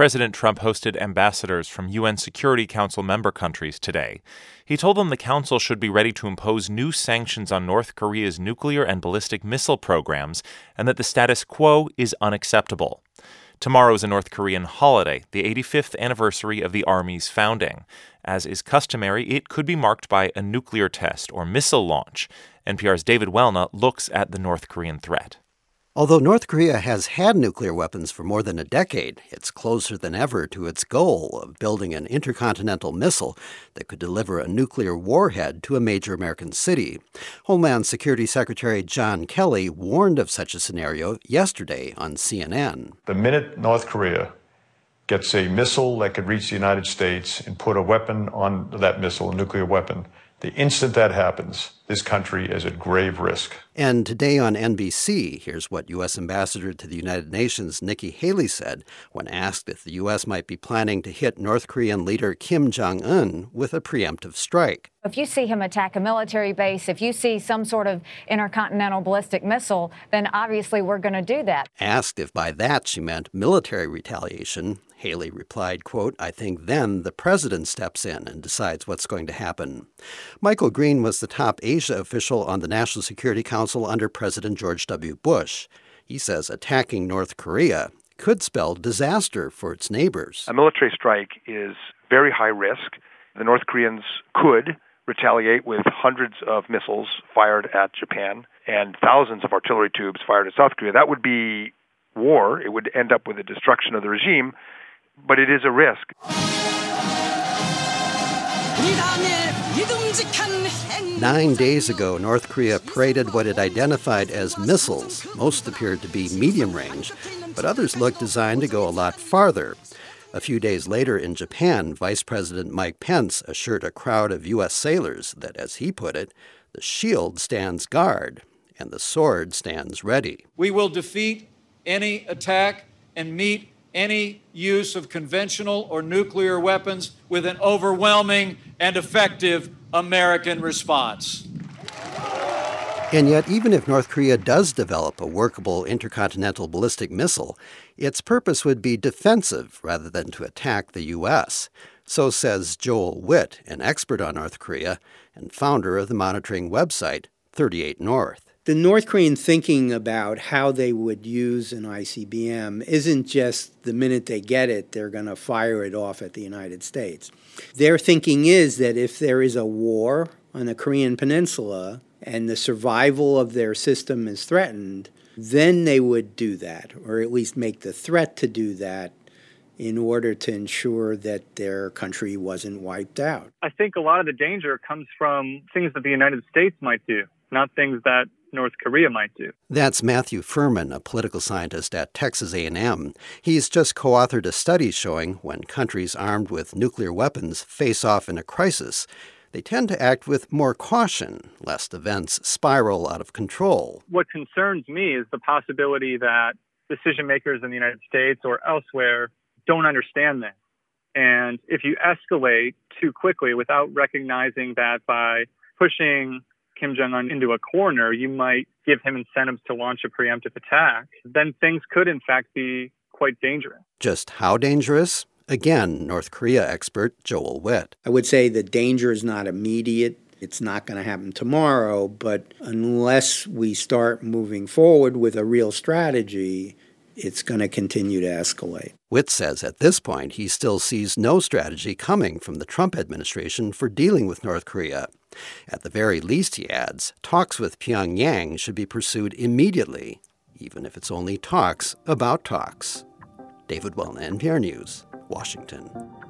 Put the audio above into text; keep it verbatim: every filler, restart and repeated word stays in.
President Trump hosted ambassadors from U N Security Council member countries today. He told them the council should be ready to impose new sanctions on North Korea's nuclear and ballistic missile programs, and that the status quo is unacceptable. Tomorrow is a North Korean holiday, the eighty-fifth anniversary of the Army's founding. As is customary, it could be marked by a nuclear test or missile launch. N P R's David Welna looks at the North Korean threat. Although North Korea has had nuclear weapons for more than a decade, it's closer than ever to its goal of building an intercontinental missile that could deliver a nuclear warhead to a major American city. Homeland Security Secretary John Kelly warned of such a scenario yesterday on C N N. The minute North Korea gets a missile that could reach the United States and put a weapon on that missile, a nuclear weapon, the instant that happens, this country is at grave risk. And today on N B C, here's what U S. Ambassador to the United Nations Nikki Haley said when asked if the U S might be planning to hit North Korean leader Kim Jong-un with a preemptive strike. If you see him attack a military base, if you see some sort of intercontinental ballistic missile, then obviously we're going to do that. Asked if by that she meant military retaliation, Haley replied, quote, "I think then the president steps in and decides what's going to happen." Michael Green was the top Asia official on the National Security Council under President George W. Bush. He says attacking North Korea could spell disaster for its neighbors. A military strike is very high risk. The North Koreans could retaliate with hundreds of missiles fired at Japan and thousands of artillery tubes fired at South Korea. That would be war. It would end up with the destruction of the regime, but it is a risk. Nine days ago, North Korea paraded what it identified as missiles. Most appeared to be medium range, but others looked designed to go a lot farther. A few days later in Japan, Vice President Mike Pence assured a crowd of U S sailors that, as he put it, the shield stands guard and the sword stands ready. We will defeat any attack and meet any use of conventional or nuclear weapons with an overwhelming and effective American response. And yet, even if North Korea does develop a workable intercontinental ballistic missile, its purpose would be defensive rather than to attack the U S. So says Joel Witt, an expert on North Korea and founder of the monitoring website thirty-eight North. The North Korean thinking about how they would use an I C B M isn't just the minute they get it, they're going to fire it off at the United States. Their thinking is that if there is a war on the Korean Peninsula and the survival of their system is threatened, then they would do that, or at least make the threat to do that in order to ensure that their country wasn't wiped out. I think a lot of the danger comes from things that the United States might do, not things that North Korea might do. That's Matthew Furman, a political scientist at Texas A and M. He's just co-authored a study showing when countries armed with nuclear weapons face off in a crisis, they tend to act with more caution, lest events spiral out of control. What concerns me is the possibility that decision makers in the United States or elsewhere don't understand this. And if you escalate too quickly without recognizing that by pushing Kim Jong-un into a corner, you might give him incentives to launch a preemptive attack, then things could in fact be quite dangerous. Just how dangerous? Again, North Korea expert Joel Witt. I would say the danger is not immediate. It's not going to happen tomorrow, but unless we start moving forward with a real strategy, it's going to continue to escalate. Witt says at this point he still sees no strategy coming from the Trump administration for dealing with North Korea. At the very least, he adds, talks with Pyongyang should be pursued immediately, even if it's only talks about talks. David Welna, N P R News, Washington.